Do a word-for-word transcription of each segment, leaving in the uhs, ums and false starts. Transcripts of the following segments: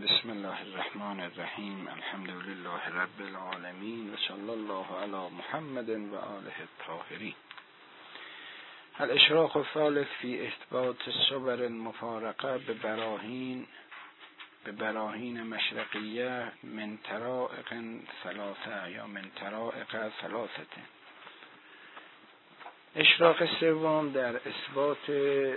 بسم الله الرحمن الرحیم. الحمد لله رب العالمین و صلی الله علی محمد و آله الطاهرین. الاشراق الثالث فی اثبات صور المفارقه به براهین به براهین مشرقیه من طرائق ثلاثه یا من طرائق ثلاثه. اشراق سوم در اثبات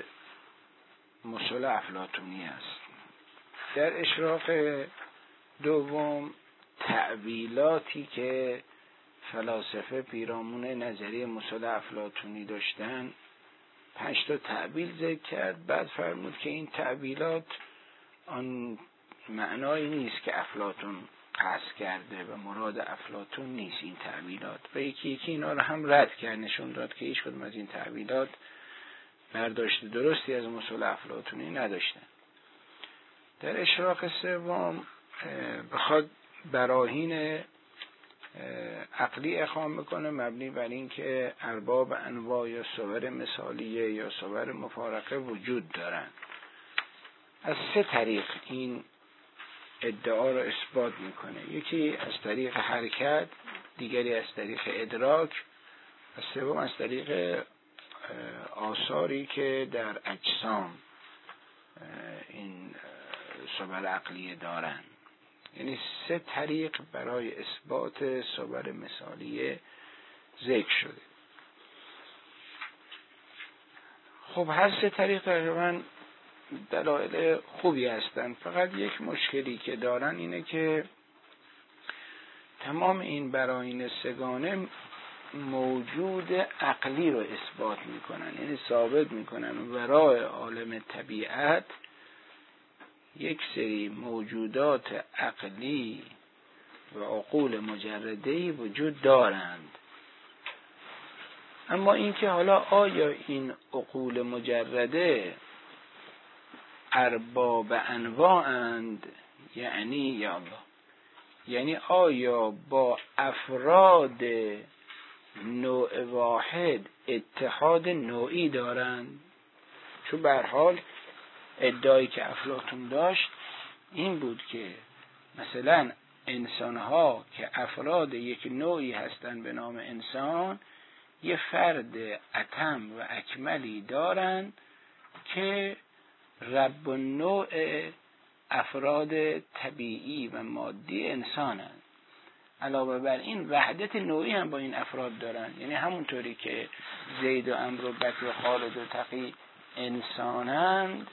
مثل افلاطونی است. در اشراق دوم تأویلاتی که فلاسفه پیرامون نظریه مثل افلاطونی داشتن پنج تا تأویل ذکر کرد. بعد فرمود که این تأویلات آن معنایی نیست که افلاطون قصد کرده و مراد افلاطون نیست این تأویلات، و یکی یکی اینا رو هم رد کرد، نشون داد که هیچ کدوم از این تأویلات برداشت درستی از مثل افلاطونی نداشتن. در اشراق سوم بخواد براهین عقلی اقامه میکنه مبنی بر این که ارباب انواع یا صور مثالیه یا صور مفارقه وجود دارن. از سه طریق این ادعا رو اثبات میکنه. یکی از طریق حرکت، دیگری از طریق ادراک، و سوم از طریق آثاری که در اجسام این صور عقلیه دارن. یعنی سه طریق برای اثبات صور مثالیه ذکر شده. خب هر سه طریق تقریبا دلایل خوبی هستن، فقط یک مشکلی که دارن اینه که تمام این براهین سگانه موجود عقلی رو اثبات میکنن، یعنی ثابت میکنن ورای عالم طبیعت یک سری موجودات عقلی و عقول مجرده‌ای وجود دارند. اما اینکه حالا آیا این عقول مجرده ارباب انواعند، یعنی یا الله، یعنی آیا با افراد نوع واحد اتحاد نوعی دارند؟ چون به هر حال ادعایی که افلاطون داشت این بود که مثلا انسانها که افراد یک نوعی هستند به نام انسان یه فرد اتم و اکملی دارن که رب النوع افراد طبیعی و مادی انسانند. علاوه بر این وحدت نوعی هم با این افراد دارن، یعنی همونطوری که زید و عمرو و بکر و خالد و تقی انسانند،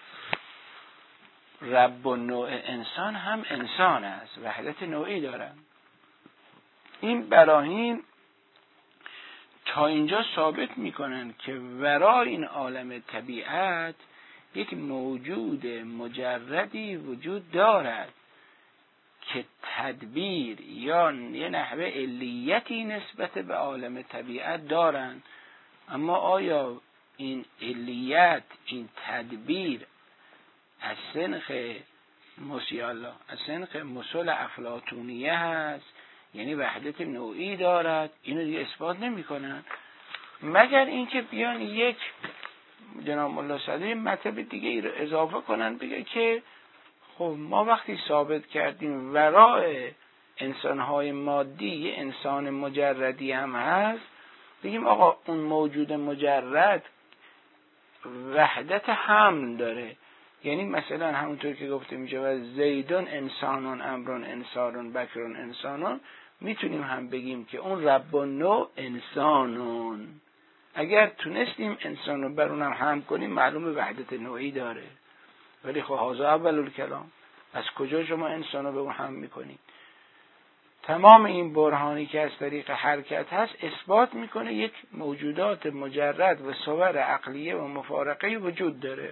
رب النوع انسان هم انسان است، وحدت نوعی دارن. این براهین تا اینجا ثابت میکنن که ورای این عالم طبیعت یک موجود مجردی وجود دارد که تدبیر یا یه نحوه علیتی نسبت به عالم طبیعت دارند. اما آیا این علیت، این تدبیر از سنخ مسیالا، از سنخ مثل افلاطونیه هست، یعنی وحدت نوعی دارد؟ اینو دیگه اثبات نمی کنن، مگر اینکه بیان یک جناب ملا صدری مطلب دیگه ای رو اضافه کنن، بگه که خب ما وقتی ثابت کردیم ورای انسانهای مادی یه انسان مجردی هم هست، بگیم آقا اون موجود مجرد وحدت هم داره. یعنی مثلا همونطور که گفته میشه و زیدون انسانون، امرون انسانون، بکرون انسانون، میتونیم هم بگیم که اون رب النوع انسانون. اگر تونستیم انسان رو بر اونم هم کنیم معلوم وحدت نوعی داره. ولی خب هذا اول الکلام، از کجا شما انسان رو به اون هم میکنید؟ تمام این برهانی که از طریق حرکت هست اثبات میکنه یک موجودات مجرد و صور عقلیه و مفارقه وجود داره.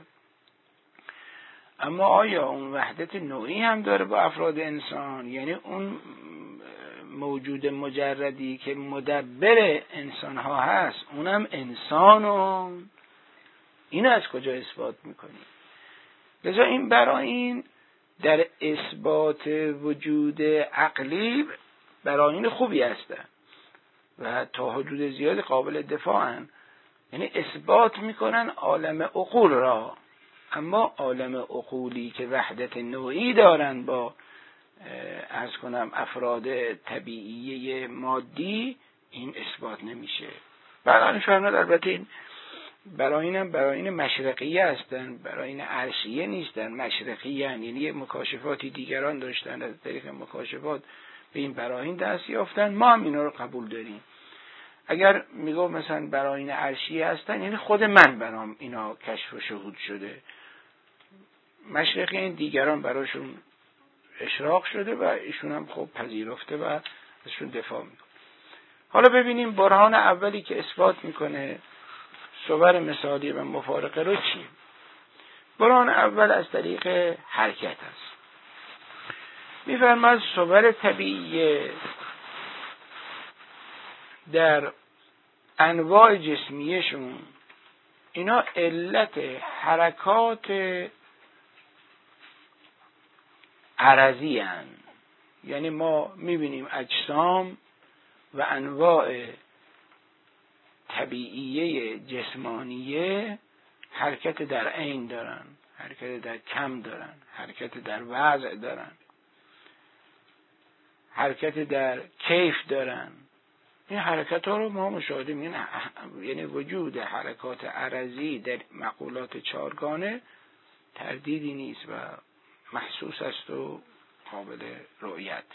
اما آیا اون وحدت نوعی هم داره با افراد انسان؟ یعنی اون موجود مجردی که مدبر انسان ها هست اونم انسانون؟ اینو از کجا اثبات میکنی؟ لذا این براهین در اثبات وجود عقلی براهین خوبی هستن و تا حدود زیاد قابل دفاعن. یعنی اثبات میکنن عالم عقول را، اما عالم عقولی که وحدت نوعی دارن با عرض کنم افراد طبیعی مادی، این اثبات نمیشه. برای فرمود البته این براین هم براین مشرقیه هستن، براین عرشیه نیستن، مشرقیه هستن. یعنی مکاشفاتی دیگران داشتن، از طریق مکاشفات به این براین دست یافتن، ما هم اینا رو قبول داریم. اگر میگو مثلا براین عرشیه هستن، یعنی خود من برام اینا کشف و شهود شده، مشرقیه دیگران براشون اشراق شده و ایشون هم خب پذیرفته و ازشون دفاع میکنه. حالا ببینیم برهان اولی که اثبات میکنه صور مثالی و مفارقه رو چیه؟ برهان اول از طریق حرکت است. میفرماید صور طبیعی در انواع جسمیشون اینا علت حرکات عرضی هن. یعنی ما میبینیم اجسام و انواع طبیعیه جسمانیه حرکت در عین دارن، حرکت در کم دارن، حرکت در وضع دارن، حرکت در کیف دارن. این حرکت ها رو ما مشاهده می‌بینیم. یعنی وجود حرکات عرضی در مقولات چارگانه تردیدی نیست و محسوس است و قابل رؤیت.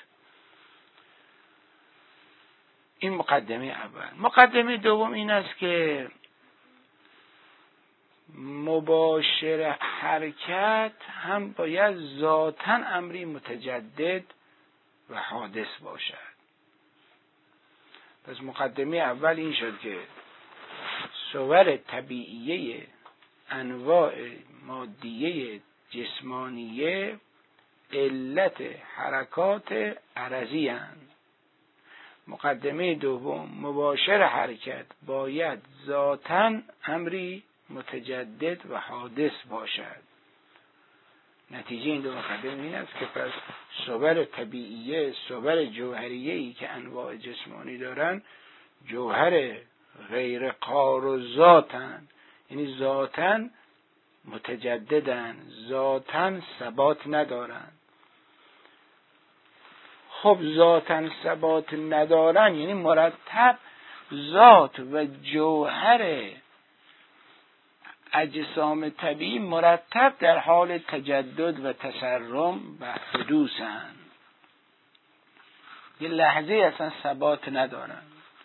این مقدمه اول. مقدمه دوم این است که مباشر حرکت هم باید ذاتاً امری متجدد و حادث باشد. پس مقدمه اول این شد که صور طبیعیه انواع مادیه جسمانیه علت حرکات عرضی هستند. مقدمه دوم مباشر حرکت باید ذاتاً امری متجدد و حادث باشد. نتیجه این دو مقدمه این است که پس صور طبیعیه، صور جوهریه‌ای که انواع جسمانی دارن، جوهر غیر قار و ذاتن، یعنی ذاتاً متجددن، ذاتاً ثبات ندارن. خب ذاتاً ثبات ندارن یعنی مرتب ذات و جوهر اجسام طبیعی مرتب در حال تجدد و تسرم و حدوثن. یه لحظه اصلا ثبات ندارن.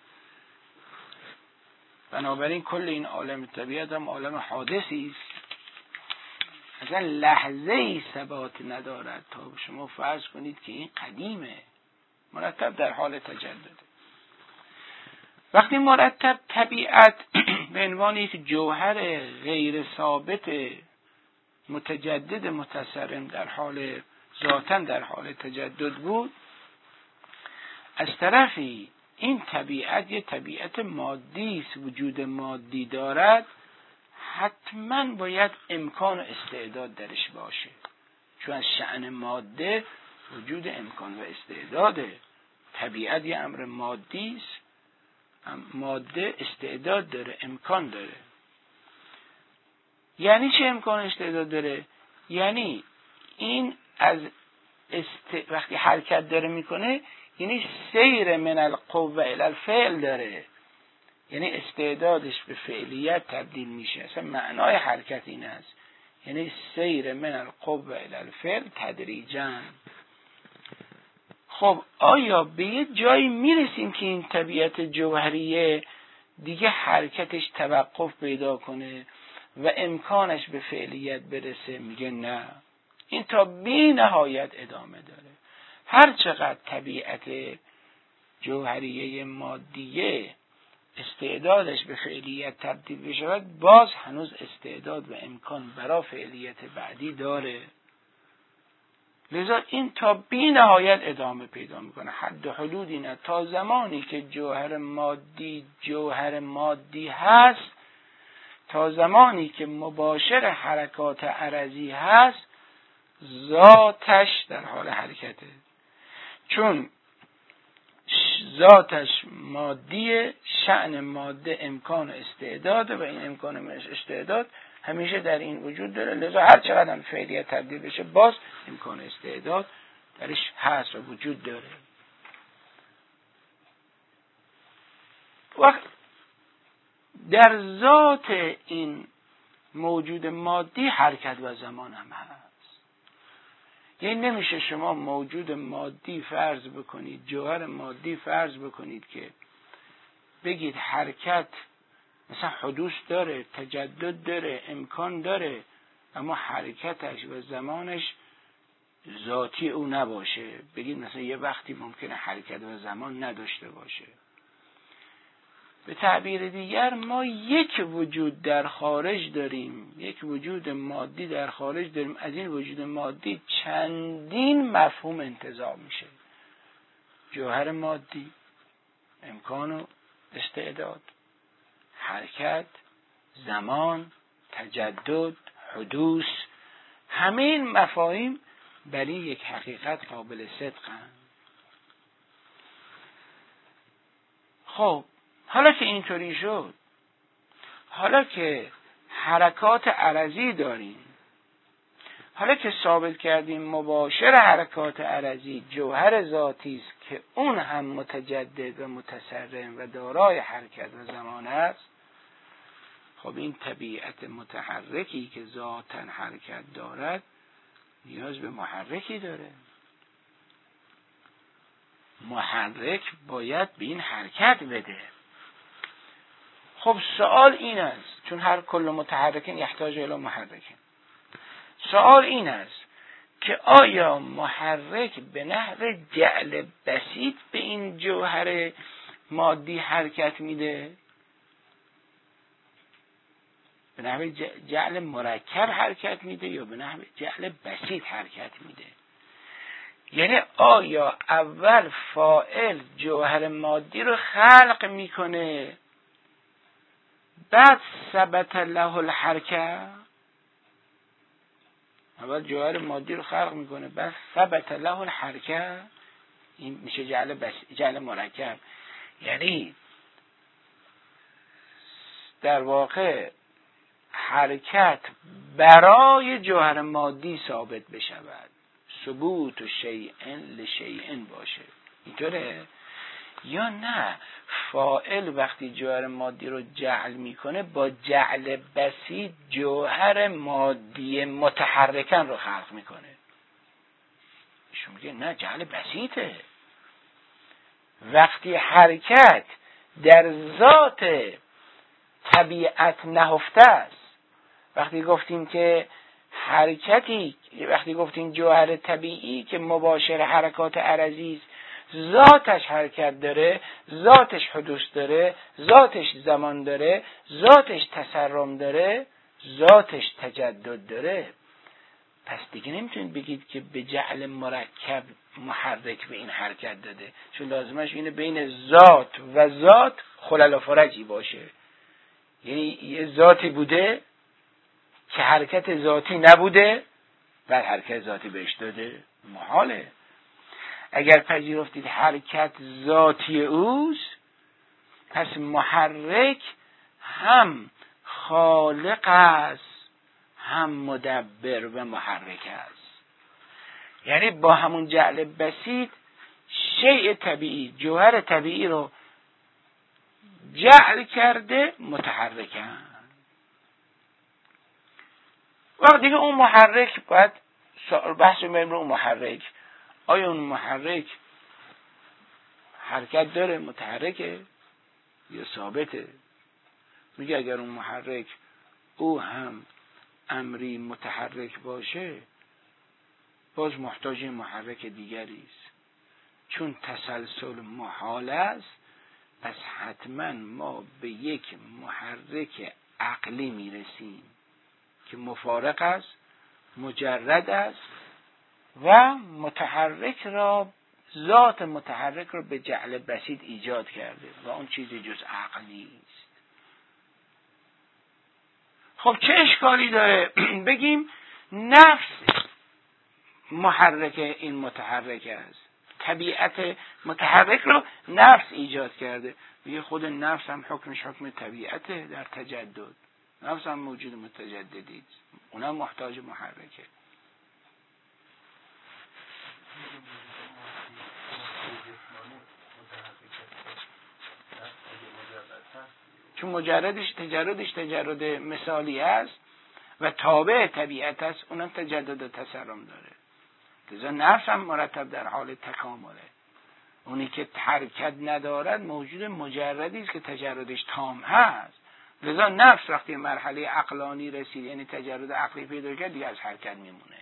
بنابراین کل این عالم طبیعت هم عالم حادثی است، اصلا لحظه ای ثبات ندارد. تا شما فرض کنید که این قدیمه، مرتب در حال تجدد. وقتی مرتب طبیعت به عنوان یک جوهر غیر ثابت متجدد متسرم در حال ذاتاً در حال تجدد بود، از طرفی این طبیعت یه طبیعت مادی است، وجود مادی دارد، حتما باید امکان و استعداد درش باشه. چون از شأن ماده وجود امکان و استعداده. طبیعت یه امر مادی است، ماده استعداد داره، امکان داره. یعنی چه امکان استعداد داره؟ یعنی این از است... وقتی حرکت داره میکنه یعنی سیر من القوه الی الفعل داره، یعنی استعدادش به فعلیت تبدیل میشه. اصلا معنای حرکت این است، یعنی سیر من القوه الی الفعل تدریجاً. خب آیا به یه جایی میرسیم که این طبیعت جوهریه دیگه حرکتش توقف پیدا کنه و امکانش به فعلیت برسه؟ میگه نه، این تا بی نهایت ادامه داره. هر چقدر طبیعت جوهریه مادیه استعدادش به فعلیت تبدیل بشود، باز هنوز استعداد و امکان برای فعلیت بعدی داره. لذا این تا بی نهایت ادامه پیدا میکنه، حد و حدودی نه. تا زمانی که جوهر مادی جوهر مادی هست، تا زمانی که مباشر حرکات عرضی هست، ذاتش در حال حرکته. چون ذاتش مادیه، شأن ماده امکان استعداده و این امکان استعداد همیشه در این وجود داره، لذا هر چقدر هم فعلیت تبدیل بشه باز امکان استعداد درش هست و وجود داره. وقت در ذات این موجود مادی حرکت و زمان هم هست. یعنی نمیشه شما موجود مادی فرض بکنید، جوهر مادی فرض بکنید که بگید حرکت مثلا حدوث داره، تجدد داره، امکان داره، اما حرکتش و زمانش ذاتی او نباشه. بگید مثلا یه وقتی ممکنه حرکت و زمان نداشته باشه. به تعبیر دیگر ما یک وجود در خارج داریم، یک وجود مادی در خارج داریم. از این وجود مادی چندین مفهوم انتزاع میشه: جوهر مادی، امکان و استعداد، حرکت، زمان، تجدد، حدوث. همه این مفاهیم برای یک حقیقت قابل صدقند. خب حالا که اینطوری شد، حالا که حرکات عرضی داریم، حالا که ثابت کردیم مباشر حرکات عرضی جوهر ذاتی است که اون هم متجدد و متصرف و دارای حرکت و زمان است، خب این طبیعت متحرکی که ذاتاً حرکت دارد نیاز به محرکی داره. محرک باید به این حرکت بده. خب سوال این است، چون هر کل متحرک یحتاج الی محرک، سوال این است که آیا محرک به نحو جعل بسیط به این جوهر مادی حرکت میده؟ به نحو جعل مرکب حرکت میده یا به نحو جعل بسیط حرکت میده؟ یعنی آیا اول فاعل جوهر مادی رو خلق میکنه بعد ثبت له الحرکه؟ اول جوهر مادی رو خلق میکنه بعد ثبت له الحرکه، این میشه جعل بس... جعل مرکب. یعنی در واقع حرکت برای جوهر مادی ثابت بشود، ثبوت و شیئن لشیئن باشه، اینطوره؟ یا نه فاعل وقتی جوهر مادی رو جعل میکنه با جعل بسیط جوهر مادی متحرکن رو خلق میکنه؟ ایشون میگه نه، جعل بسیطه. وقتی حرکت در ذات طبیعت نهفته است، وقتی گفتیم که حرکتی، وقتی گفتیم جوهر طبیعی که مباشر حرکات عرضی است، ذاتش حرکت داره، ذاتش حدوث داره، ذاتش زمان داره، ذاتش تسرم داره، ذاتش تجدد داره، پس دیگه نمیتونید بگید که به جعل مرکب محرک به این حرکت داده، چون لازمش اینه بین ذات و ذات خلل و فرجی باشه. یعنی یه ذاتی بوده که حرکت ذاتی نبوده بعد حرکت ذاتی بهش داده، محاله. اگر پذیرفتید حرکت ذاتی اوست، پس محرک هم خالق است هم مدبر و محرک است. یعنی با همون جعل بسیط شیء طبیعی، جوهر طبیعی رو جعل کرده متحرکن. وقت دیگه اون محرک باید بحث رو بریم رو اون محرک. آیا اون محرک حرکت داره، متحرکه یا ثابته؟ میگه اگر اون محرک او هم امری متحرک باشه باز محتاج محرک دیگری است، چون تسلسل محال است. پس حتما ما به یک محرک عقلی میرسیم که مفارق است، مجرد است و متحرک را، ذات متحرک را به جعل بسیط ایجاد کرده و اون چیزی جز عقل نیست. خب چه اشکالی داره بگیم نفس محرک این متحرک است، طبیعت متحرک رو نفس ایجاد کرده. میگه خود نفس هم حکمش حکم طبیعته در تجدد، نفس هم موجود متجددی، اونم محتاج محرکه. چون مجردش تجردش تجرد مثالی است و تابع طبیعت است، اونم تجدد و تسرم داره. لذا نفس هم مرتب در حال تکامله. اونی که حرکت ندارد موجود مجردی است که تجردش تام هست. لذا نفس وقتی مرحله عقلانی رسید، یعنی تجرد عقلی پیدا کرد، دیگه از حرکت میمونه.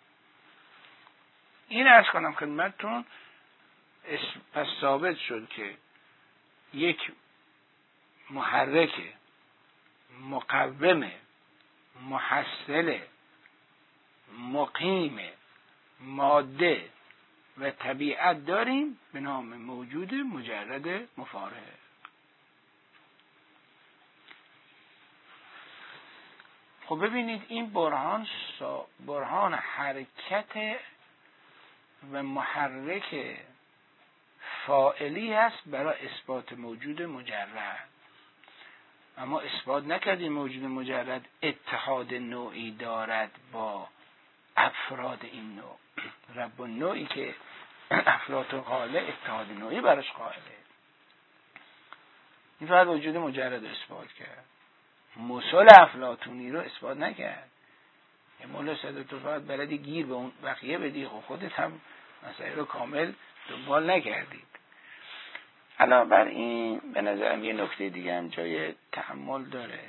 این عرض کنم خدمتتون. پس ثابت شد که یک محرک مقوم محصل مقیم ماده و طبیعت داریم به نام موجود مجرد مفارق. خب ببینید این برهان برهان حرکت و محرک فاعلی است برای اثبات موجود مجرد. اما اثبات نکردیم موجود مجرد اتحاد نوعی دارد با افراد این نوع. رب النوعی که افلاطون قائله اتحاد نوعی براش قائله. این فقط وجود مجرد اثبات کرد، مثل افلاطونی رو اثبات نکرد. یه مولا صدق فقط بلدی گیر به اون بقیه بدی، خب خودت هم مسائل رو کامل دنبال نکردید. علاوه بر این به نظرم یه نکته دیگه هم جای تأمل داره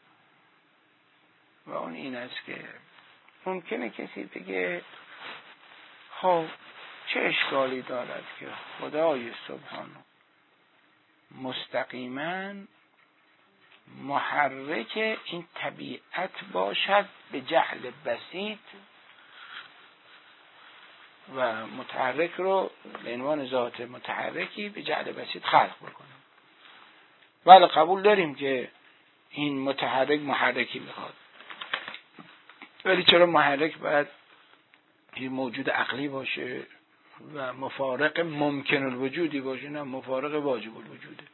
و اون این است که ممکنه کسی بگه خب چه اشکالی دارد که خدای سبحانه مستقیما محرک این طبیعت باشد به جهل بسیط و متحرک رو به عنوان ذات متحرکی به جهل بسیط خلق بکنه. بله قبول داریم که این متحرک محرکی میخواد، ولی چرا محرک باید یه موجود عقلی باشه و مفارق ممکن الوجودی باشه، نه مفارق واجب الوجوده.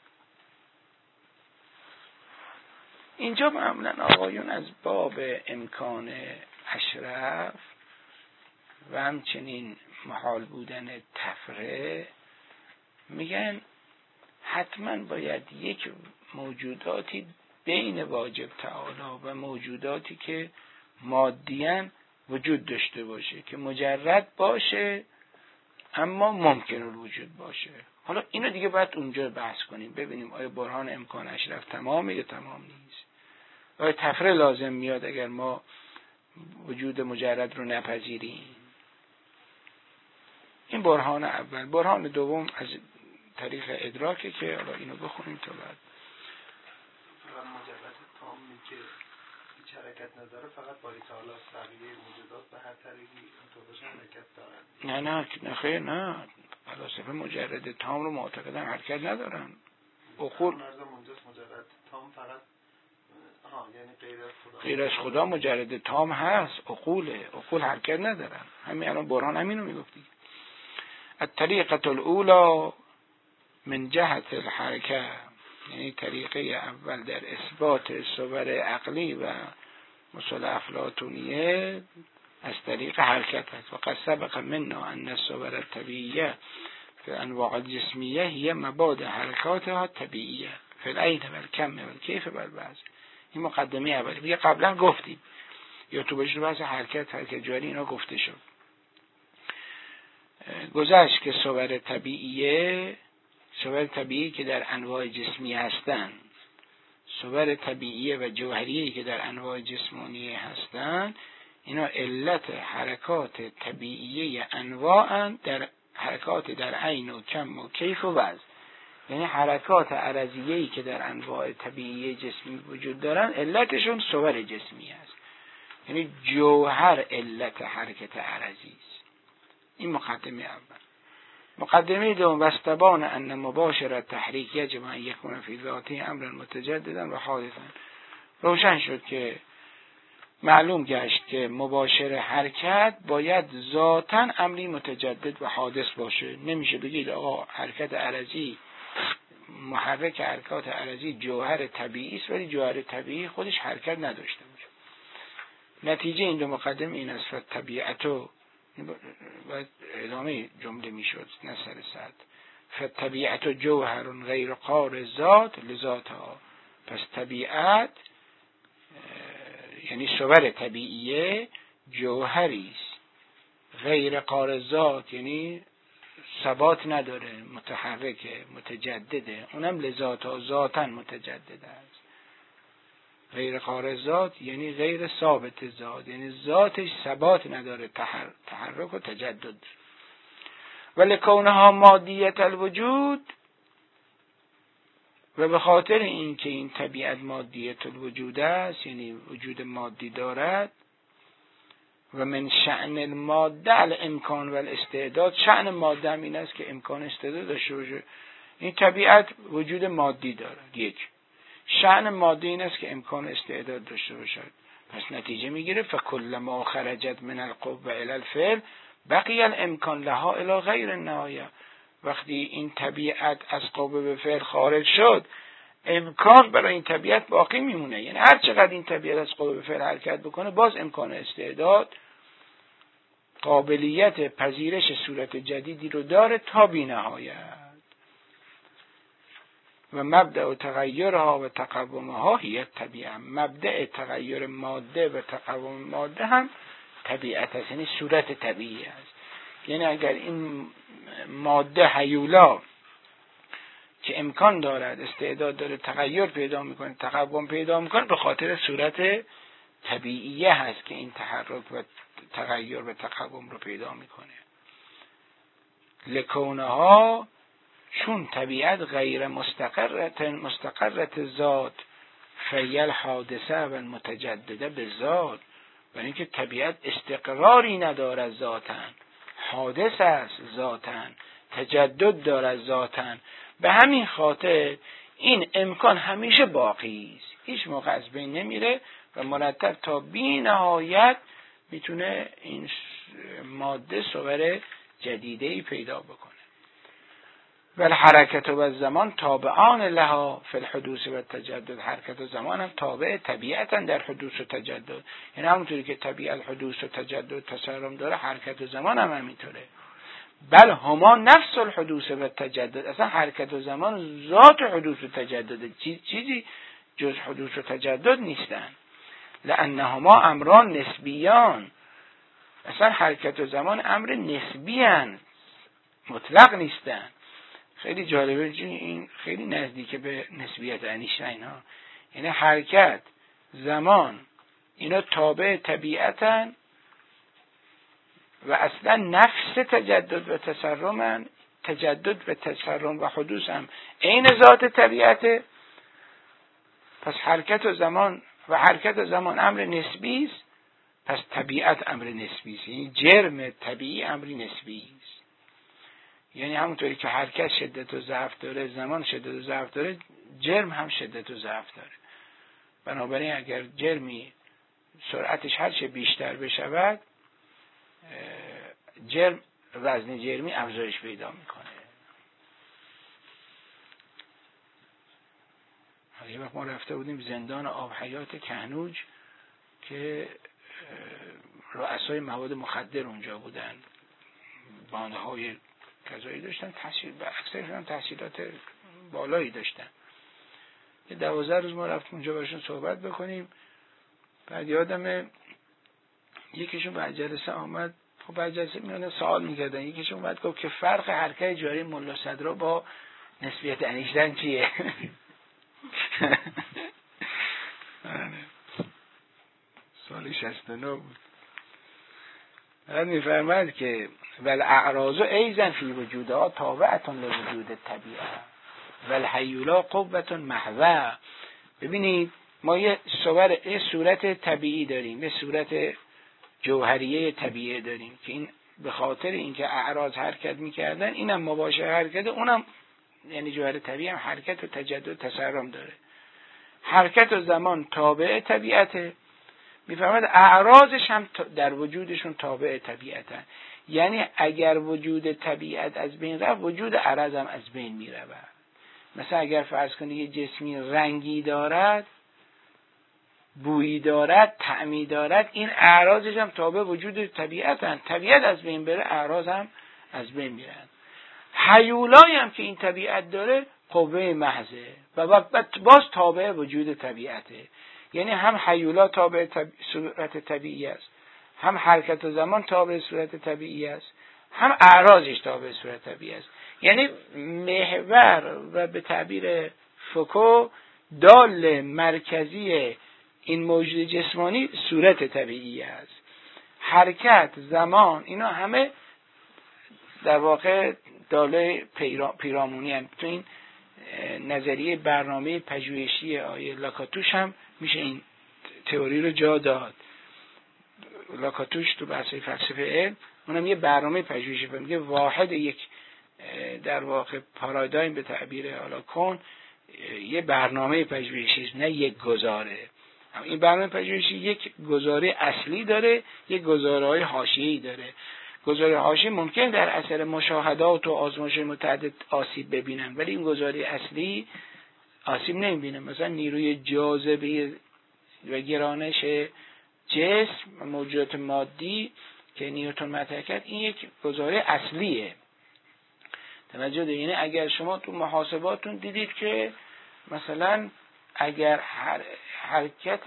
اینجا معمولا آقایون از باب امکان اشرف و همچنین محال بودن تفره میگن حتما باید یک موجوداتی بین واجب تعالی و موجوداتی که مادیاً وجود داشته باشه که مجرد باشه اما ممکن الوجود باشه. حالا اینو دیگه باید اونجا بحث کنیم ببینیم آیا برهان امکان اشرف تمامه یا تمام نیست، آیا تفره لازم میاد اگر ما وجود مجرد رو نپذیریم. این برهان اول. برهان دوم از طریق ادراکه که حالا اینو بخونیم تا بعد. فقط مجرد تامی که هیچ حرکت نداره فقط باری تعالی است، بقیه موجودات به هر طریقی اینطور باشه حرکت دارن. نه نه نه خیر نه، فلاسفه مجرد تام رو معتقدن حرکت ندارن. عقول مرز منجز مجرد تام فقط ها یعنی غیر از خدا غیر از خدا مجرد تام هست، عقوله، عقول حرکت ندارن. همین الان برهان همینو میگفتی. الطریقه الاولی من جهت الحرکه، یعنی طریقه اول در اثبات صور عقلی و مثل افلاطونیه از طریق حرکت است. و قد سبق منا ان الصور الطبیعیه فی انواع الجسمیه هی مبادئ حرکاتها طبیعیه فی العین و الکم و الکیف و البعض. این مقدمه اولی. دیگه قبلا گفتیم یا تو بهش بحث حرکت حرکت جاری اینا گفته شد. گذشت که صور طبیعیه، صور طبیعی که در انواع جسمی هستند، صور طبیعیه و جوهریه که در انواع جسمانیه هستند، اینا علت حرکات طبیعیه انواعاً در حرکات در عین و کم و کیف و وضع. یعنی حرکات عرضیه‌ای که در انواع طبیعی جسمی وجود دارن علتشون صور جسمی است، یعنی جوهر علت حرکت عرضی است. این مقدمه اول. مقدمه دوم واستبان ان مباشرة تحریک یجب ان یکون فی ذاته امرا متجددا و حادثا. روشن شد که معلوم گشت که مباشر حرکت باید ذاتاً امری متجدد و حادث باشه. نمیشه بگید آقا حرکت عرضی محرک حرکات عرضی جوهر طبیعی است، ولی جوهر طبیعی خودش حرکت نداشته باشه. نتیجه این دو مقدم این است: فالطبیعتو، باید ادامه جمله میشد نه سر صد. فالطبیعتو جوهر غیر قار ذات لذاتها. پس طبیعت یعنی صور طبیعیه جوهری است غیر قار ذات، یعنی ثبات نداره، متحرکه، متجدده، اونم لذاتها، ذاتاً متجدده است. غیر قار ذات یعنی غیر ثابت ذات، یعنی ذاتش ثبات نداره، تحر... تحرک و تجدد. ولی کونها مادیت الوجود، و به خاطر این که این طبیعت مادیت الوجود است، یعنی وجود مادی دارد، و من شأن الماده الامکان و الاستعداد، شأن ماده هم این است که امکان استعداد داشته باشه. این طبیعت وجود مادی دارد، یک. شأن ماده این است که امکان استعداد داشته باشد. پس نتیجه میگیره فکل ما خرجت من القوة الی الفعل بقی الامکان لها الی غیر النهایه. وقتی این طبیعت از قوه به فعل خارج شد، امکان برای این طبیعت باقی میمونه. یعنی هر چقدر این طبیعت از قوه به فعل حرکت بکنه، باز امکان استعداد، قابلیت پذیرش صورت جدیدی رو داره تا بی نهایت. و مبدأ تغییرها و تقومها هی طبیعه. مبدأ تغییر ماده و تقوم ماده هم طبیعت است، یعنی صورت طبیعی است. یعنی اگر این ماده هیولا که امکان دارد، استعداد داره، تغییر پیدا میکنه، تقوم پیدا میکنه، به خاطر صورت طبیعیه هست که این تحرک و تغییر و تقوم رو پیدا میکنه. لکونها، چون طبیعت غیر مستقرت مستقرت ذات، فیل حادثه و متجدده به ذات، برای اینکه طبیعت استقراری ندارد ذاتاً، حادث است ذاتاً، تجدد دارد ذاتاً. به همین خاطر این امکان همیشه باقی است، هیچ موقع از بین نمیره و مرتب تا بی نهایت میتونه این ماده صور جدیده‌ای پیدا بکنه. ولی حرکت و زمان تابعان لها فی الحدوث و تجدد. حرکت و زمان هم تابع طبیعتا در حدوث و تجدد. یعنی همونطوری که طبیعت حدوث و تجدد تسارم داره، حرکت و زمان هم همینطوره. بل هما نفس الحدوث و تجدد. اصلا حرکت و زمان ذات حدوث و تجدد، چیزی جز حدوث و تجدد نیستن. لانهما امران نسبیان. اصلا حرکت و زمان امر نسبی هستند، مطلق نیستن. خیلی جالبه، این خیلی نزدیک به نسبیت انیشتین ها. یعنی حرکت، زمان، اینا تابع طبیعتن و اصلا نفس تجدد و تسرمن. تجدد و تسرم و حدوث هم عین ذات طبیعته. پس حرکت و زمان و حرکت و زمان امر نسبی است، پس طبیعت امر نسبی است. یعنی جرم طبیعی امری نسبی است. یعنی همونطوری که حرکت شدت و ضعف داره، زمان شدت و ضعف داره، جرم هم شدت و ضعف داره. بنابراین اگر جرمی سرعتش هرچه بیشتر بشود، جرم وزن جرمی افزایش پیدا میکنه. یه وقت ما رفته بودیم زندان آب حیات کهنوج که رؤسای مواد مخدر اونجا بودن، بانه های کذایی داشتن، تحصیل اکثرشون هم تحصیلات بالایی داشتن. یه دوازده روز ما رفتیم اونجا براشون صحبت بکنیم. بعد یادمه یکیشون بعد جلسه آمد، خب بعد جلسه میانه سوال میکردن، یکیشون بعد گفت که فرق حرکت جاری ملا صدرا با نسبیت انیشتین چیه؟ سال شصت و نه بود. بعد میفرماد که والاعراض ایضا فی وجودها تابعتون لوجود طبیعه والحیولا قوة محضه. ببینید ما یه صور یه صورت طبیعی داریم، یه صورت جوهریه طبیعی داریم که این به خاطر اینکه اعراض حرکت میکردن، اینم مباشر حرکت، اونم یعنی جوهر طبیعی هم حرکت و تجدد و تسرم داره. حرکت و زمان تابع طبیعته. میفهمد اعراضش هم در وجودشون تابع طبیعتن. یعنی اگر وجود طبیعت از بین رفت، وجود عرض هم از بین میرود. مثلا اگر فرض کنید یه جسمی رنگی دارد، بویی دارد، طعمی دارد، این اعراضش هم تابع وجود طبیعت هست. طبیعت از بین بره، اعراض هم از بین میرن. هیولایی هم که این طبیعت داره قوه محضه و باز تابع وجود طبیعته. یعنی هم هیولا تابع طب... صورت طبیعی است، هم حرکت و زمان تابع صورت طبیعی است، هم اعراضش تابع صورت طبیعی است. یعنی محور و به تعبیر فوکو دال مرکزی این موجود جسمانی صورت طبیعی است. حرکت، زمان، اینا همه در واقع داله پیرامونی هم. تو این نظریه برنامه پژوهشی آیه لاکاتوش هم میشه این تئوری رو جا داد. لاکاتوش تو بحث فلسفه علم اونم یه برنامه پژوهشی میگه واحد یک در واقع پارادایم به تعبیر حالا کن یه برنامه پژوهشی، نه یک گزاره. این برنامه پژوهشی یک گزاره اصلی داره، یک گزاره‌های حاشیه‌ای داره. گزاره حاشیه ممکن در اثر مشاهدات و آزمایش متعدد آسیب ببینن، ولی این گزاره اصلی آسیب نمیبینه. مثلا نیروی جاذبه و گرانش جسم، موجودات مادی که نیوتن مطرح کرد، این یک گزاره اصلیه. توجه دارید؟ یعنی اگر شما تو محاسباتون دیدید که مثلا اگر حرکت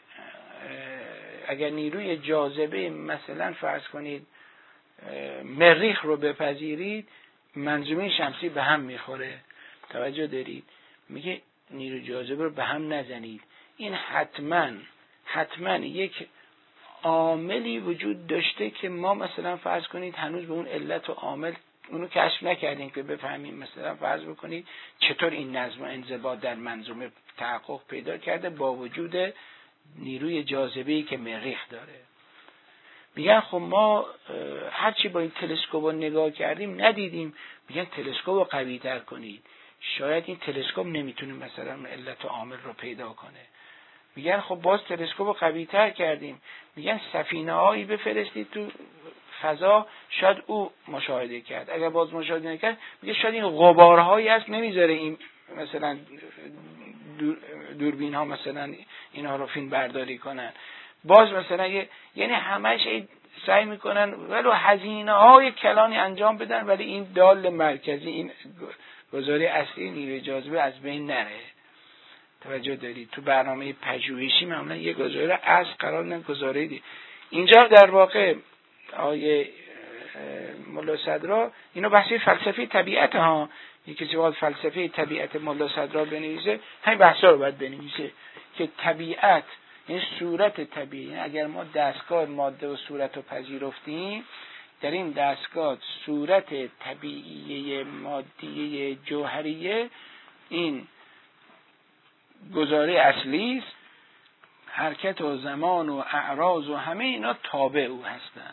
اگر نیروی جاذبه مثلا فرض کنید مریخ رو بپذیرید، منظومه شمسی به هم میخوره. توجه دارید؟ میگه نیروی جاذبه رو به هم نزنید. این حتما حتما یک عاملی وجود داشته که ما مثلا فرض کنید هنوز به اون علت و عامل اونو کشف نکردیم که بفهمیم. مثلا فرض بکنید چطور این نظم و انضباط در منظومه تحقق پیدا کرده با وجود نیروی جاذبه‌ای که مریخ داره. میگن خب ما هرچی با این تلسکوپ رو نگاه کردیم ندیدیم. میگن تلسکوپ رو قوی تر کنید، شاید این تلسکوپ نمیتونه مثلا علت و عامل رو پیدا کنه. میگن خب باز تلسکوپ رو قوی تر کردیم. میگن سفینه هایی بفرستید تو فضا، شاید او مشاهده کرد. اگر باز مشاهده نکرد، میگه شاید این غبارهایی هست نمیذاره این مثلا دور دوربین ها مثلا اینها رو فیلم برداری کنن. باز مثلا یه یعنی همش سعی میکنن ولو هزینه های کلانی انجام بدن، ولی این دال مرکزی، این گزاره اصلی نیروی جاذبه از بین نره. توجه دارید؟ تو برنامه پژوهشی معمولا یه گزاره اصل قرار نه گزاره دی. اینجا در واقع آیه ملا صدرا اینو بحثی فلسفی طبیعت ها، یکی کسی باید فلسفه طبیعت ملا صدرا بنویسه، همین بحثا رو باید بنویسه که طبیعت این صورت طبیعی. اگر ما دستگاه ماده و صورت رو پذیرفتیم، در این دستگاه صورت طبیعی مادی جوهریه این گزاره اصلی است. حرکت و زمان و اعراض و همه اینا تابع او هستند.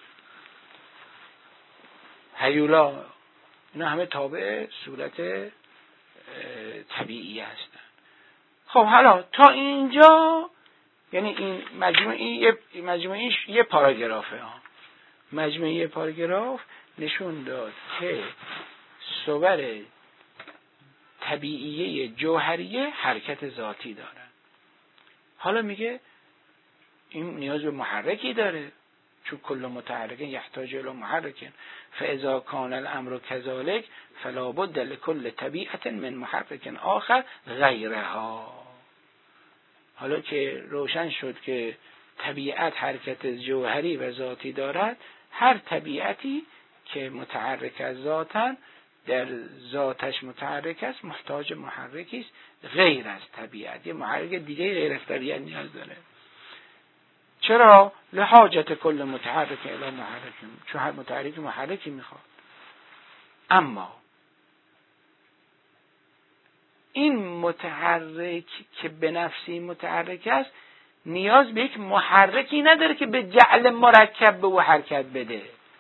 هیولا اینا همه تابع صورت طبیعی هستند. خب حالا تا اینجا یعنی این مجموعه یه مجموعه یه پاراگرافه ها. مجموعه یه پاراگراف نشون داد که صور طبیعیه جوهریه حرکت ذاتی دارن. حالا میگه این نیاز به محرکی داره، چون کل متحرک یحتاج الی محرک، فاذا کان الامر كذلك فلا بد لكل طبیعت من محرک آخر غیرها. حالا که روشن شد که طبیعت حرکت جوهری و ذاتی دارد، هر طبیعتی که متحرک از ذاتن در ذاتش متحرک است، محتاج محرکی است غیر از طبیعت. یه محرک دیگه غیر از طبیعت نیاز داره. چرا؟ لحاجت کل متحرک الی محرک، چون هر متحرک محرکی میخواد. اما این متحرک که به نفسی متحرک است نیاز به یک محرکی نداره که به جعل مرکب به او حرکت بده،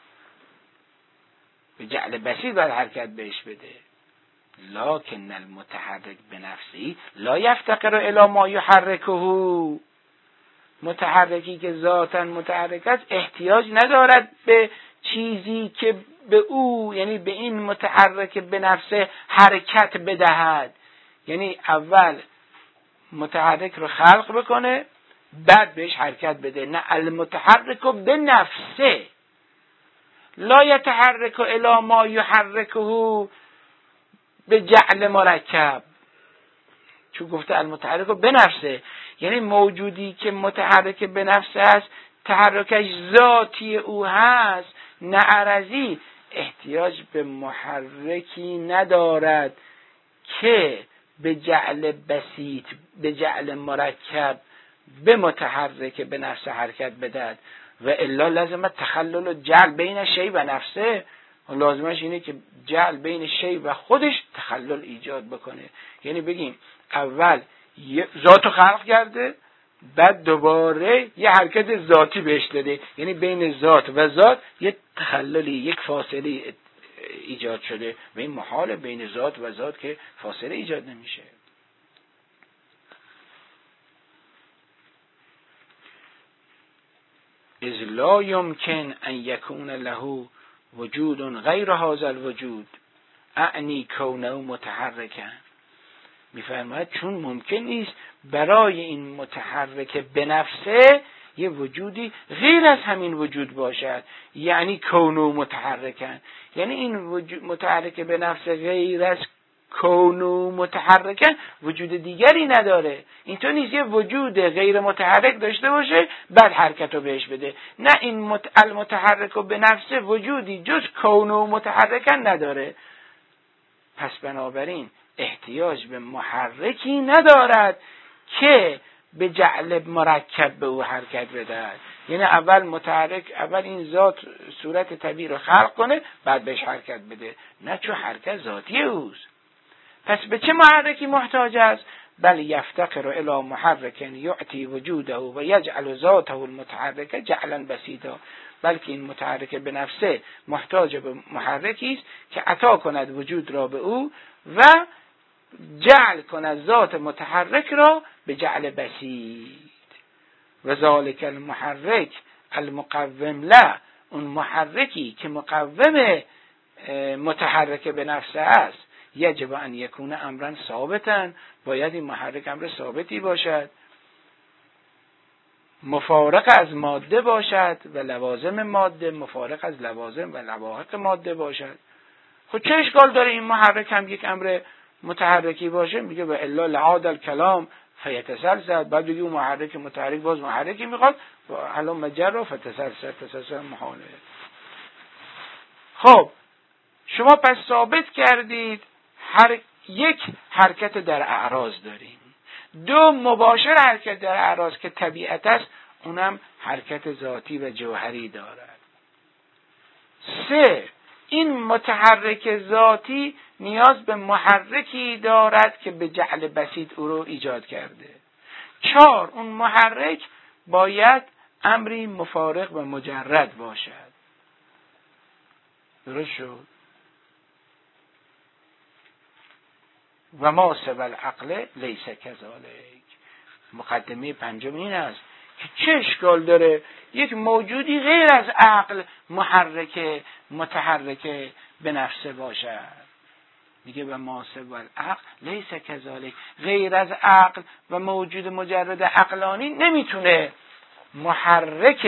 به جعل بسیط باید حرکت بهش بده. لکن المتحرک به نفسی لا یفتقر الی ما یحرکه. متحرکی که ذاتاً متحرک است احتیاج ندارد به چیزی که به او، یعنی به این متحرک به نفسه حرکت بدهد. یعنی اول متحرک رو خلق بکنه بعد بهش حرکت بده. نه، المتحرک به نفسه لا یتحرک الی ما یحرکه به جعل مرکب. چون گفته المتحرک به نفسه، یعنی موجودی که متحرک به نفسه است، تحرکش ذاتی او هست، نه عرضی، احتیاج به محرکی ندارد که به جعل بسیط، به جعل مرکب به متحرک به نفس حرکت بدهد. و الا لازم تخلل و جعل بین شی و نفسه، لازمش اینه که جعل بین شی و خودش تخلل ایجاد بکنه. یعنی بگیم اول ذات رو خلق کرده بعد دوباره یه حرکت ذاتی بهش داده، یعنی بین ذات و ذات یه تخللی، یک فاصله ایجاد شده و این محال بین ذات و ذات که فاصله ایجاد نمیشه. اذ لا يمكن ان يكون له وجود غیر هذا الوجود اعنی کونه متحرکا. میفرماید چون ممکن نیست برای این متحرک به نفسه یه وجودی غیر از همین وجود باشد، یعنی کونه متحرکن، یعنی این وجود متحرک به نفسه غیر از کونه متحرکن وجود دیگری نداره. اینطور نیست یه وجود غیر متحرک داشته باشه بعد حرکت رو بهش بده. نه، این المتحرک به نفسه وجودی جز کونه متحرکن نداره. پس بنابراین احتیاج به محرکی ندارد که به جعل مرکب به او حرکت بدهد. یعنی اول متحرک، اول این ذات صورت طبیعی رو خلق کنه بعد بهش حرکت بده. نه، چون حرکت ذاتی اوست. پس به چه محرکی محتاج است؟ بل یفتقر الی محرک یعطی وجوده و یجعل ذاته المتحرکه جعلا بسیطا. بلکه این متحرک به نفسه محتاج به محرکی است که عطا کند وجود را به او و جعل کند ذات متحرک را به جعل بسیط. و ذالک المحرک المقوم له، اون محرکی که مقوم متحرک به نفسه است، یجب ان یکون امرا ثابتا، باید این محرک امر ثابتی باشد، مفارق از ماده باشد و لوازم ماده مفارق از لوازم و لواحق ماده باشد. خب چه اشکال داره این محرک هم یک امر متحرکی باشه؟ میگه و الا لعاد الکلام فیتسلسل. بعد دیگه اون محرک متحرک باز محرکی میخواد و حالا مجر و فتسلسل تسلسل محاله. خب شما پس ثابت کردید هر یک حرکت در اعراض داریم، دو مباشر حرکت در اعراض که طبیعت است، اونم حرکت ذاتی و جوهری دارد. سه، این متحرک ذاتی نیاز به محرکی دارد که به جعل بسیط او رو ایجاد کرده. چهار، اون محرک باید امری مفارق و مجرد باشد. درست شد؟ و ما سوى العقل لیس کذالک. مقدمه پنجم این است که چه اشکال داره یک موجودی غیر از عقل محرک متحرک به نفسه باشد. میگه و ما سوى العقل لیس کذالک، غیر از عقل و موجود مجرد عقلانی نمیتونه محرک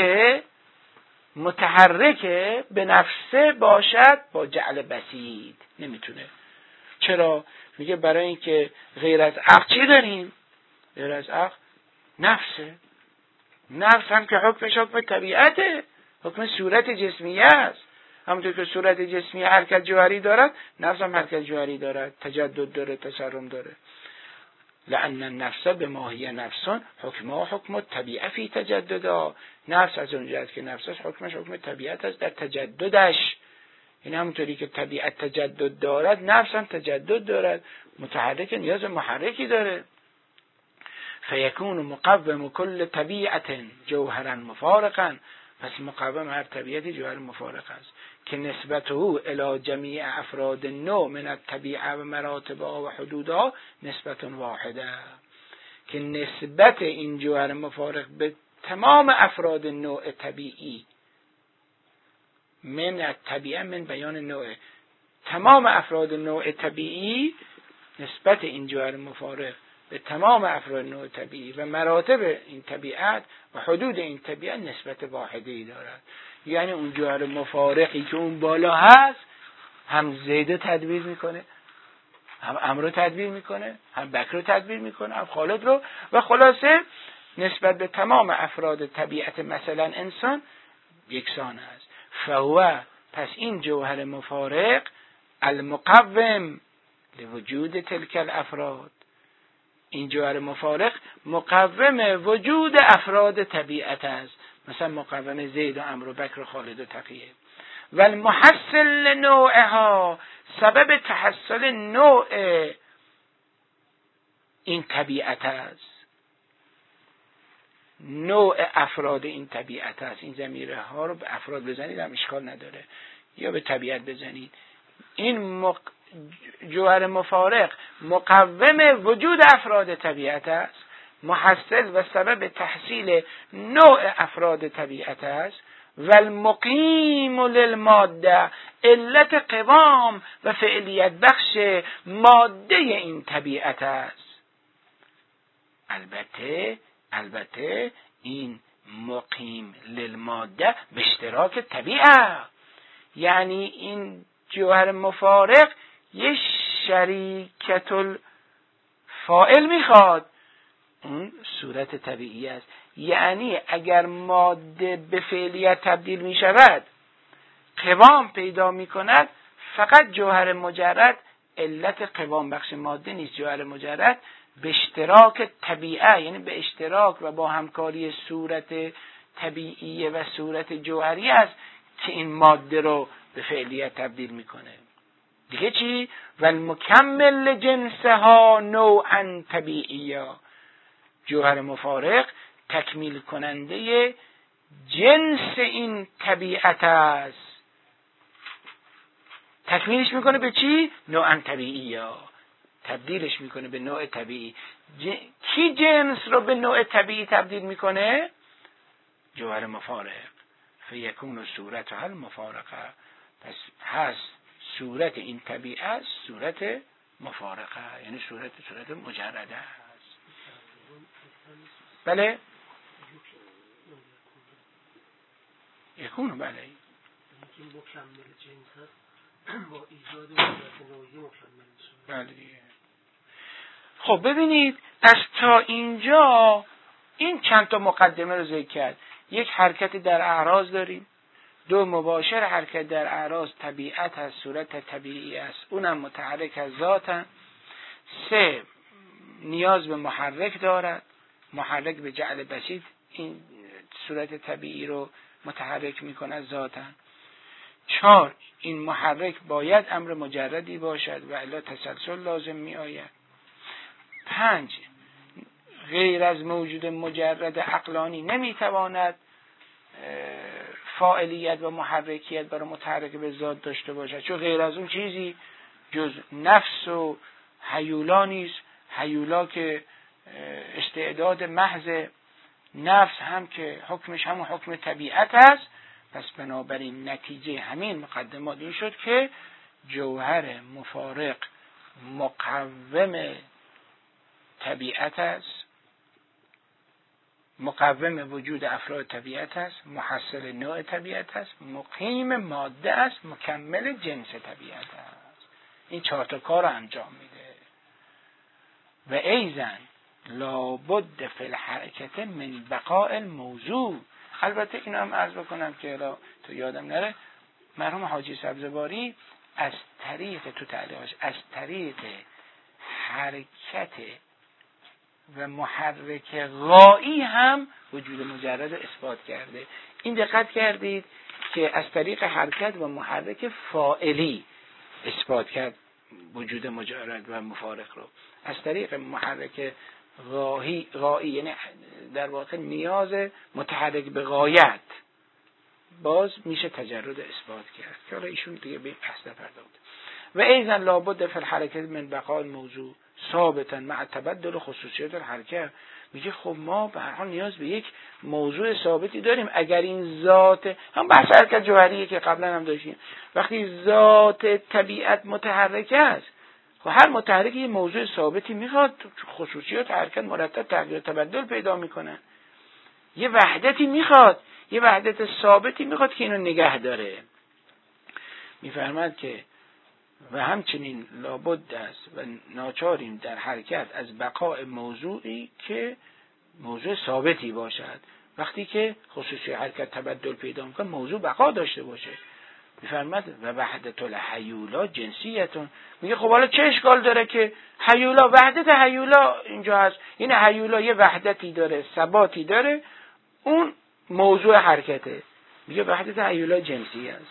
متحرک به نفسه باشد با جعل بسیط، نمیتونه. چرا؟ میگه برای اینکه غیر از عقل چی داریم؟ غیر از عقل نفسه. نفس هم که حکمش حکم طبیعته، حکم صورت جسمیه است. همونطور که صورت جسمیه حرکت جوهری دارد، نفس هم حرکت جوهری دارد، تجدد داره، تسرم داره. لأن النفس بما هي نفس حکمها حکم الطبیعه فی تجددها. نفس از اون جهت که نفس است حکمش حکم طبیعت است در تجددش. این همونطوری که طبیعت تجدد دارد، نفس هم تجدد دارد. متحرک نیاز محرکی داره. فیکون مقوم کل طبیعت جوهرا مفارقا. پس مقوم هر طبیعتی جوهر مفارق است که نسبته الی جمیع افراد النوع من الطبیعه و مراتبها و حدودها نسبت واحده، که نسبت این جوهر مفارق به تمام افراد نوع طبیعی من الطبیعه من بیان نوع. تمام افراد نوع طبیعی نسبت این جوهر مفارق به تمام افراد نوع طبیعی و مراتب این طبیعت و حدود این طبیعت نسبت واحدی دارد. یعنی اون جوهر مفارقی که اون بالا هست هم زید رو تدبیر میکنه، هم امر رو تدبیر میکنه، هم بکر رو تدبیر میکنه، هم خالد رو، و خلاصه نسبت به تمام افراد طبیعت مثلا انسان یکسان است. فهو، پس این جوهر مفارق المقوم لوجود تلک الافراد، این جوهر مفارق مقوم وجود افراد طبیعت است، مثلا مقوم زید و عمرو و بکر و خالد و تقیه. و المحصل نوعها، سبب تحصل نوع این طبیعت است، نوع افراد این طبیعت است. این ضمیره ها رو به افراد بزنید هم اشکال نداره، یا به طبیعت بزنید. این مق... جوهر مفارق مقوم وجود افراد طبیعت است، محصل و سبب تحصیل نوع افراد طبیعت است. و المقیم للماده، علت قوام و فعلیت بخش ماده این طبیعت است. البته البته این مقیم للماده به اشتراک طبیعه، یعنی این جوهر مفارق یه شریکت الفاعل میخواد، اون صورت طبیعی است. یعنی اگر ماده به فعلیت تبدیل می شود، قوام پیدا می کند، فقط جوهر مجرد علت قوام بخش ماده نیست. جوهر مجرد به اشتراک طبیعه، یعنی به اشتراک و با همکاری صورت طبیعی و صورت جوهری است که این ماده رو به فعلیت تبدیل می کنه. دیگه چی؟ و المکمل جنسها نوعا طبیعی، جوهر مفارق تکمیل کننده جنس این طبیعت است. تکمیلش میکنه به چی؟ نوعا طبیعی، تبدیلش میکنه به نوع طبیعی. ج... کی جنس رو به نوع طبیعی تبدیل میکنه؟ جوهر مفارق. فیکون صورت هل مفارقه، پس هست صورت این طبیعت صورت مفارقه، یعنی صورت صورت مجرده است. بله یکون، بله بله. خب ببینید، از تا اینجا این چند تا مقدمه رو ذکر کرد. یک، حرکت در اعراض داریم. دو، مباشر حرکت در اعراض طبیعت از صورت طبیعی است، اونم متحرک از ذاتن. سه، نیاز به محرک دارد، محرک به جعل بسیط این صورت طبیعی رو متحرک میکنه ذاتن. چهار، این محرک باید امر مجردی باشد و الا تسلسل لازم می آید. پنج، غیر از موجود مجرد عقلانی نمیتواند فاعلیت و محرکیت برای متحرک به ذات داشته باشد، چون غیر از اون چیزی جز نفس و هیولا نیست. هیولا که استعداد محض، نفس هم که حکمش همون حکم طبیعت است. پس بنابراین نتیجه همین مقدمات این شد که جوهر مفارق مقوم طبیعت است، مقوم وجود افراد طبیعت است، محصل نوع طبیعت است، مقیم ماده است، مکمل جنس طبیعت است. این چهار تا کار رو انجام میده. و ایزن لابد فی الحرکت من بقاء الموضوع. البته اینو هم عرض بکنم که تو یادم نره، مرحوم حاجی سبزواری از طریق تو تعلیقش از طریق حرکت و محرک غایی هم وجود مجرد اثبات کرده. این دقت کردید که از طریق حرکت و محرک فاعلی اثبات کرد وجود مجرد و مفارق رو. از طریق محرک غایی غایی یعنی در واقع نیاز متحرک به غایت باز میشه تجرد اثبات کرد که حالا ایشون دیگه به بحث نپرداخته. و ایضا لابد فی الحرکت من بقاء الموضوع ثابتا مع تبدل خصوصیات الحرکت. میگه خب ما به هر حال نیاز به یک موضوع ثابتی داریم. اگر این ذات، هم بحث حرکت جوهریه که قبلا هم داشتیم، وقتی ذات طبیعت متحرکه است، خب هر متحرکی یه موضوع ثابتی میخواد، خصوصیات حرکت مرتب تغییر تبدل پیدا میکنن، یه وحدتی میخواد، یه وحدت ثابتی میخواد که اینو نگه داره. میفرماد که و همچنین لابد است و ناچاریم در حرکت از بقاء موضوعی که موضوع ثابتی باشد. وقتی که خصوصی حرکت تبدل پیدا میکنه موضوع بقا داشته باشه. میفرماد و وحدت الهیولا جنسیتون. میگه خب حالا چه اشکال داره که هیولا، وحدت هیولا اینجا هست، این هیولا یه وحدتی داره، ثباتی داره، اون موضوع حرکته. میگه وحدت هیولا جنسی است.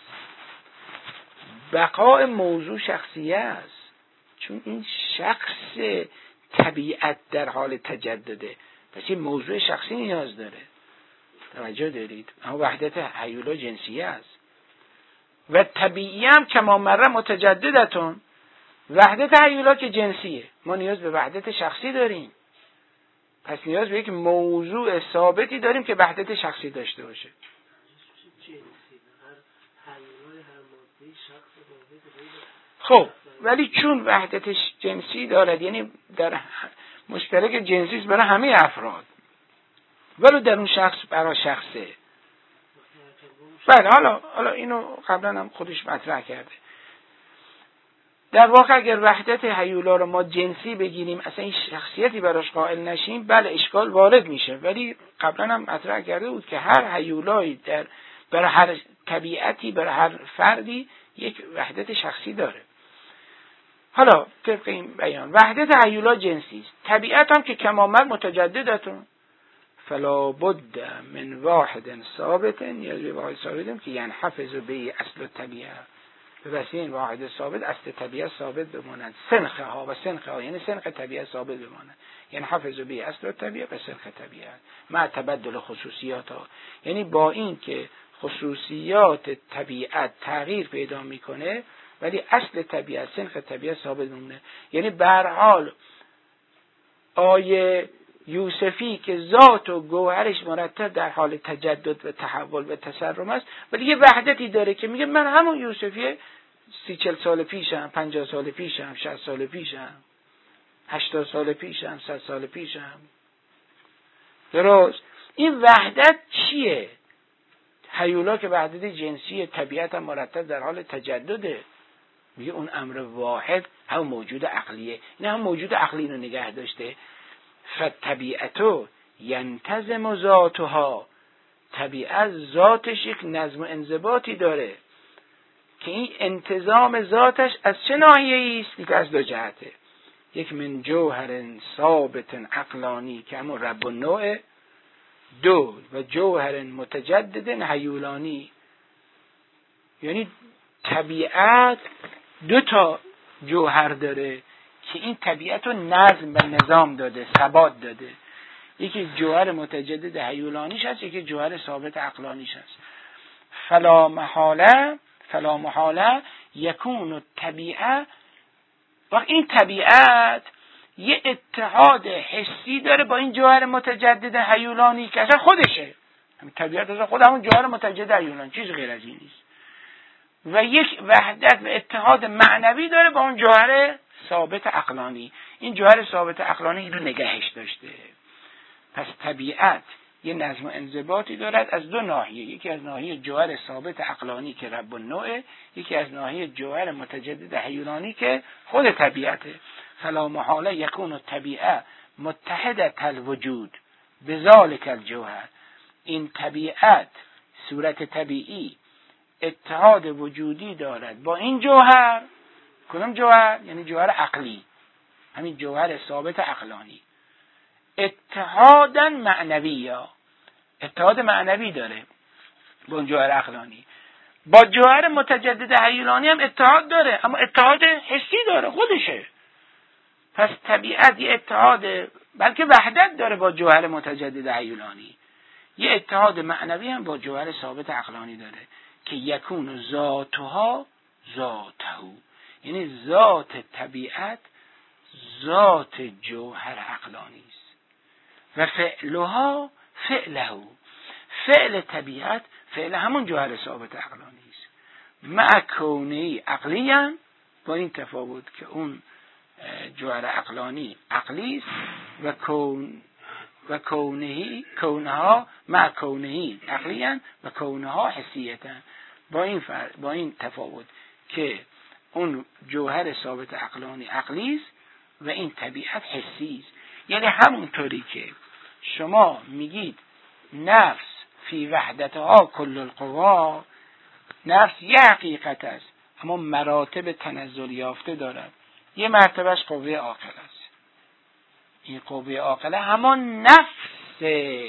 بقاء موضوع شخصیه است، چون این شخص طبیعت در حال تجدده، پس این موضوع شخصی نیاز داره. توجه دارید؟ اما وحدت هیولا جنسیه است و طبیعی هم کما مره متجددتون. وحدت هیولا که جنسیه، ما نیاز به وحدت شخصی داریم، پس نیاز به یک موضوع ثابتی داریم که وحدت شخصی داشته باشه. خب ولی چون وحدتش جنسی دارد، یعنی در مشترک جنسی است برای همه افراد، ولو در اون شخص برای شخصه. بله حالا حالا اینو قبلا هم خودش مطرح کرده. در واقع اگر وحدت هیولا رو ما جنسی بگیریم، اصلا این شخصیتی براش قائل نشیم، بله اشکال وارد میشه، ولی قبلا هم مطرح کرده بود که هر هیولایی در برای هر طبیعتی، برای هر فردی یک وحدت شخصی داره. حالا طبق این بیان وحدت هیولا جنسی است، طبیعت هم که کمامر متجددتون، فلا بد من واحد ثابت، نیاز به واحد ثابتیم که ینحفظ به اصل الطبیعه، به وسیله این واحد ثابت اصل طبیعه ثابت بماند، سنخه ها و سنخه ها یعنی سنخ طبیعه ثابت بماند، ینحفظ به اصل الطبیعه و سنخ طبیعه مع تبدل خصوصیات ها، یعنی با این که خصوصیات طبیعت تغییر پیدا میکنه ولی اصل طبیعت، سنخ طبیعت ثابت مونه. یعنی به هر حال آیه یوسفی که ذات و گوهرش مرتب در حال تجدد و تحول و تسرم است، ولی یه وحدتی داره که میگه من همون یوسفی سی چل سال پیشم، پنجاه سال پیشم، شصت سال پیشم، هشتاد سال پیشم، صد سال پیشم. درست؟ این وحدت چیه؟ هیولا که وحدت جنسی طبیعت هم مرتب در حال تجدده. میگه اون امر واحد هم موجود عقلیه، این هم موجود عقلی رو نگه داشته. فطبیعتو ینتظم ذاتها، طبیعت ذاتش یک نظم و انضباطی داره که این انتظام ذاتش از چه ناحیه‌ای است؟ از دو جهته. یک من جوهر ثابت عقلانی که همون رب النوع، دو و جوهر متجدد هیولانی، یعنی طبیعت دو تا جوهر داره که این طبیعت رو نظم و نظام داده، ثبات داده. یکی جوهر متجدد هیولانیش هست، یکی جوهر ثابت عقلانیش هست. فلا محاله فلا محاله یکون الطبیعه، و این طبیعت یه اتحاد حسی داره با این جوهر متجدد هیولانی که اصلا خودشه. همین طبیعت اصلا خود همون جوهر متجدد هیولانی، چیز غیر از این نیست. و یک وحدت و اتحاد معنوی داره با اون جوهر ثابت عقلانی. این جوهر ثابت عقلانی این رو نگهش داشته. پس طبیعت یه نظم و انضباطی دارد از دو ناحیه، یکی از ناحیه جوهر ثابت عقلانی که رب النوع، یکی از ناحیه جوهر متجدد هیولانی که خود طبیعته. فلا محاله یکون الطبیعه متحدة الوجود بذلک الجوهر، این طبیعت صورت طبیعی اتحاد وجودی دارد با این جوهر. کدوم جوهر؟ یعنی جوهر عقلی، همین جوهر ثابت عقلانی. اتحادا معنوی، یا اتحاد معنوی داره با اون جوهر عقلانی. با جوهر متجدد هیولانی هم اتحاد داره، اما اتحاد حسی داره، خودشه. پس طبیعت یه اتحاد، بلکه وحدت داره با جوهر متجدد هیولانی. یه اتحاد معنوی هم با جوهر ثابت عقلانی داره که یکون ذاتها ذاتهو، یعنی ذات طبیعت ذات جوهر عقلانی است. و فعلها فعله. فعل طبیعت فعل همون جوهر ثابت عقلانی است، مع کونه عقلی هم، با این تفاوت که اون جوهر عقلانی عقلی است و کون و کونهی کونها مع کونهی عقلی هم و کونها حسیت هم. با این فر... با این تفاوت که اون جوهر ثابت عقلانی عقلی است و این طبیعت حسی است. یعنی همونطوری که شما میگید نفس فی وحدتها کل القوا، نفس یه حقیقت است اما مراتب تنزل یافته دارد. یه مرتبهش قوه عاقله است، این قوه عاقله همان نفس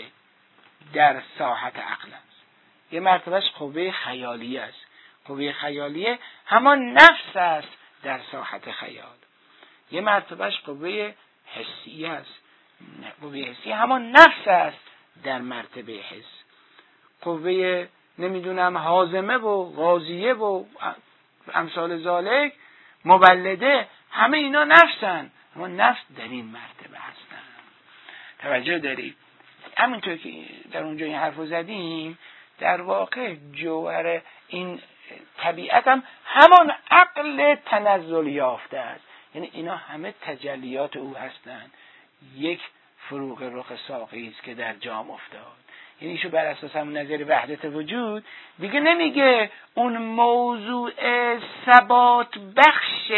در ساحت عقل است. یه مرتبهش قوه خیالیه است، قوه خیالیه همان نفس است در ساحت خیال. یه مرتبهش قوه حسیه است، قوه حسی همان نفس است در مرتبه حس. قوه نمیدونم حازمه و غازیه و امثال ذالک، مبلده، همه اینا نفسن، اما نفس در این مرتبه هستن. توجه دارید؟ همینطور که در اونجا این حرفو زدیم، در واقع جوهر این طبیعت هم همان عقل تنزل یافته است. یعنی اینا همه تجلیات او هستند. یک فروغ رخ ساقی است که در جام افتاد. یعنی ایشو بر اساس همون نظر وحدت وجود دیگه نمیگه اون موضوع ثبات بخش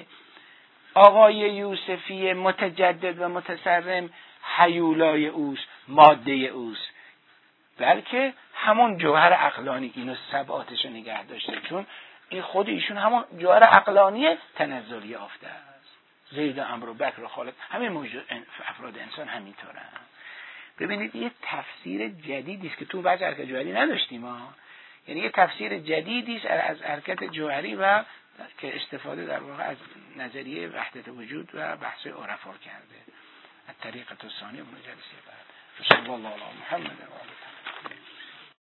آقای یوسفی متجدد و متصرم هیولای اوست، ماده اوست، بلکه همون جوهر عقلانی اینو ثباتش نگه داشته، چون این خود ایشون همون جوهر عقلانی تنزل یافته است. زید امر و بکر و خالد، همه موجود افراد انسان همینطورن. ببینید یه تفسیر جدیدی است که تو بعض حرکت جوهری نداشتیم ها. یعنی یه تفسیر جدیدی است از حرکت جوهری و که استفاده در واقع از نظریه وحدت وجود و بحث عرفا کرده. از طریقه الثانیه من جلسه بعد. صلی الله علی محمد و آله